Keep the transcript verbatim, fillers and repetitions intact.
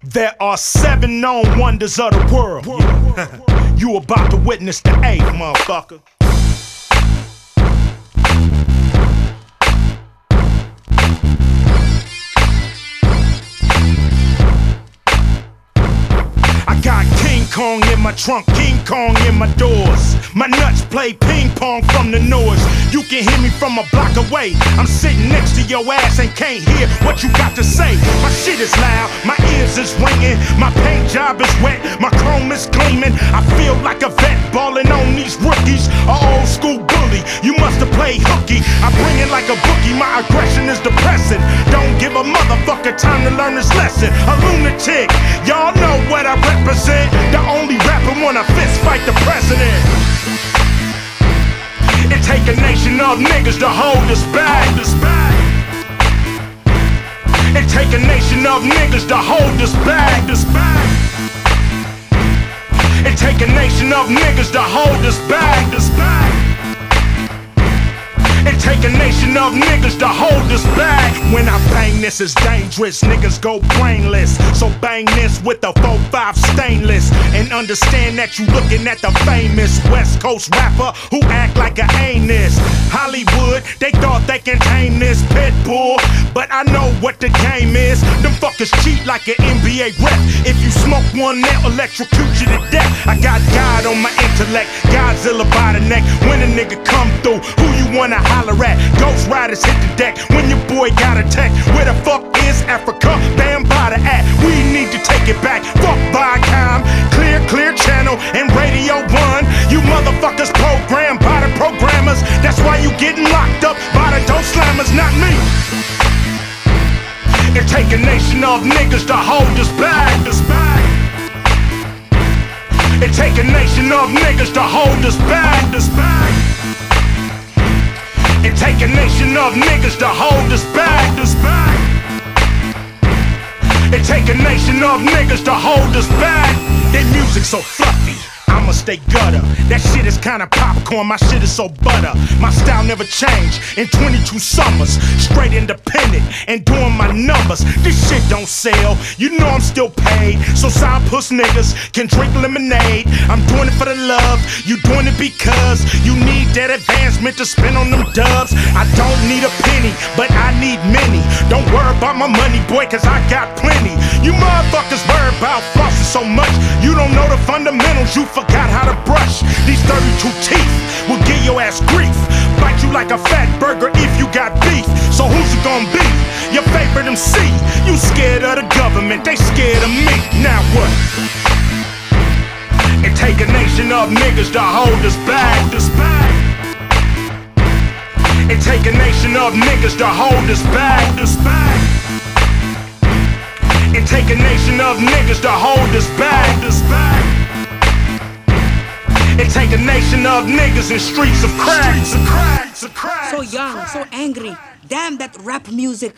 There are seven known wonders of the world. Yeah. You about to witness the eighth, motherfucker. I got King Kong in my trunk, King Kong in my doors. My nuts play ping pong from the noise. You can hear me from a block away. I'm sitting next to your ass and can't hear what you got to say. My shit is loud, my ears is ringing. My paint job is wet, my chrome is gleaming. I feel like a vet balling on these rookies. A old school bully, you must have played hooky. I bring it like a bookie, my aggression is depressing. Don't give a motherfucker time to learn this lesson. A lunatic, y'all know what I represent. The only rapper wanna fist fight the president. It take a nation of niggas to hold us back. It take a nation of niggas to hold us back. It take a nation of niggas to hold us back. It take a nation of niggas to hold us back. When I bang this, it's dangerous, niggas go brainless. So bang this with the four five stainless. And understand that you looking at the famous West Coast rapper who act like a anus. Hollywood, they thought they can tame this pit bull, but I know what the game is. Them fuckers cheat like an N B A rep. If you smoke one, they'll electrocute you to death. I got God on my intellect, Godzilla by the neck. When a nigga come through, who you wanna holler at? Ghost Riders hit the deck when your boy got attacked. Where the fuck is Africa? Bam by the act. We need to take it back. Fuck Viacom, Clear, Clear Channel, and Radio One. You motherfuckers programmed by the programmers. That's why you getting locked up by the dope slammers, not me. It take a nation of niggas to hold us back. It take a nation of niggas to hold us back. It take a nation of niggas to hold us back. It take a nation of niggas to hold us back. Their music so fluffy, I'ma stay gutter. That shit is kinda popcorn, my shit is so butter. My style never changed in twenty-two summers. Straight independent and doing my numbers. This shit don't sell, you know I'm still paid. So side puss niggas can drink lemonade. I'm doing it for the love, you doing it because you need that advancement to spend on them dubs. I don't need a penny, but I need many. Don't worry about my money, boy, cause I got plenty. You motherfuckers worry about flossing so much, you don't know the fundamentals, you forgot how to brush. These thirty-two teeth will give your ass grief. Bite you like a fat burger if you got beef. So who's it gonna be? Your favorite M C. You scared of the government, they scared of me. Now what? It take a nation of niggas to hold us back. It take a nation of niggas to hold us back. It take a nation of niggas to hold us back. It take a nation of niggas in streets of crack. So young, so angry. Damn that rap music.